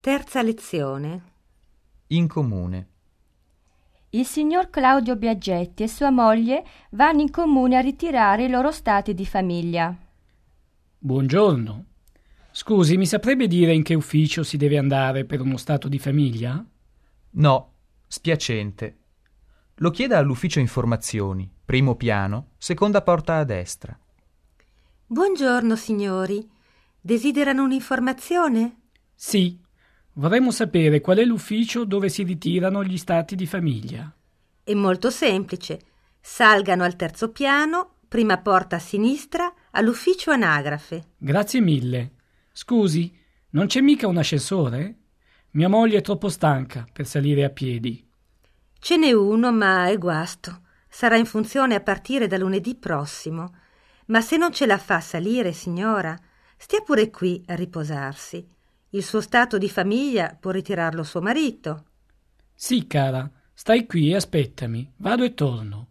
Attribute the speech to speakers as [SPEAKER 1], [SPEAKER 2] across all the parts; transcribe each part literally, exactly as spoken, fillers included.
[SPEAKER 1] Terza lezione.
[SPEAKER 2] In comune.
[SPEAKER 3] Il signor Claudio Biagetti e sua moglie vanno in comune a ritirare i loro stati di famiglia.
[SPEAKER 4] Buongiorno. Scusi, mi saprebbe dire in che ufficio si deve andare per uno stato di famiglia?
[SPEAKER 2] No, spiacente. Lo chieda all'ufficio informazioni, primo piano, seconda porta a destra.
[SPEAKER 1] Buongiorno, signori. Desiderano un'informazione?
[SPEAKER 4] Sì. Vorremmo sapere qual è l'ufficio dove si ritirano gli stati di famiglia.
[SPEAKER 1] È molto semplice. Salgano al terzo piano, prima porta a sinistra, all'ufficio anagrafe.
[SPEAKER 4] Grazie mille. Scusi, non c'è mica un ascensore? Mia moglie è troppo stanca per salire a piedi.
[SPEAKER 1] Ce n'è uno, ma è guasto. Sarà in funzione a partire da lunedì prossimo. Ma se non ce la fa salire, signora, stia pure qui a riposarsi. Il suo stato di famiglia può ritirarlo suo marito.
[SPEAKER 4] Sì, cara, stai qui e aspettami. Vado e torno.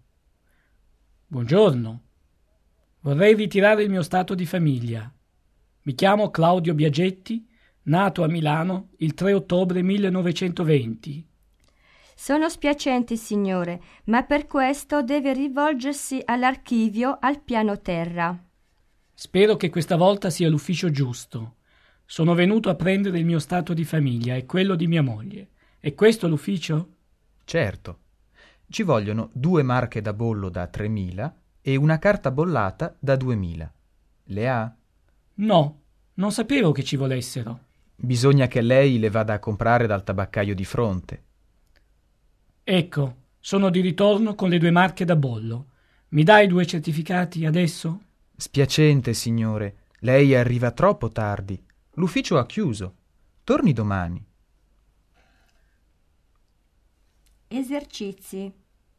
[SPEAKER 4] Buongiorno. Vorrei ritirare il mio stato di famiglia. Mi chiamo Claudio Biagetti, nato a Milano il tre ottobre millenovecentoventi.
[SPEAKER 3] Sono spiacenti, signore, ma per questo deve rivolgersi all'archivio al piano terra.
[SPEAKER 4] Spero che questa volta sia l'ufficio giusto. Sono venuto a prendere il mio stato di famiglia e quello di mia moglie. È questo l'ufficio?
[SPEAKER 2] Certo. Ci vogliono due marche da bollo da tremila e una carta bollata da duemila. Le ha?
[SPEAKER 4] No, non sapevo che ci volessero.
[SPEAKER 2] Bisogna che lei le vada a comprare dal tabaccaio di fronte.
[SPEAKER 4] Ecco, sono di ritorno con le due marche da bollo. Mi dai due certificati adesso?
[SPEAKER 2] Spiacente, signore. Lei arriva troppo tardi. L'ufficio ha chiuso. Torni domani.
[SPEAKER 3] Esercizi.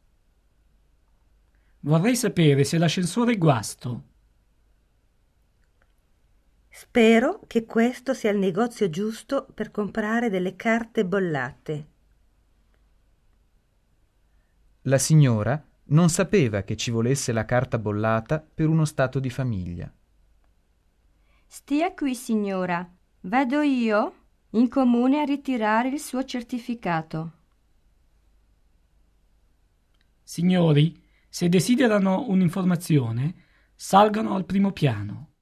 [SPEAKER 4] Vorrei sapere se l'ascensore è guasto.
[SPEAKER 1] Spero che questo sia il negozio giusto per comprare delle carte bollate.
[SPEAKER 2] La signora non sapeva che ci volesse la carta bollata per uno stato di famiglia.
[SPEAKER 3] Stia qui, signora. Vado io in comune a ritirare il suo certificato.
[SPEAKER 4] Signori, se desiderano un'informazione, salgano al primo piano.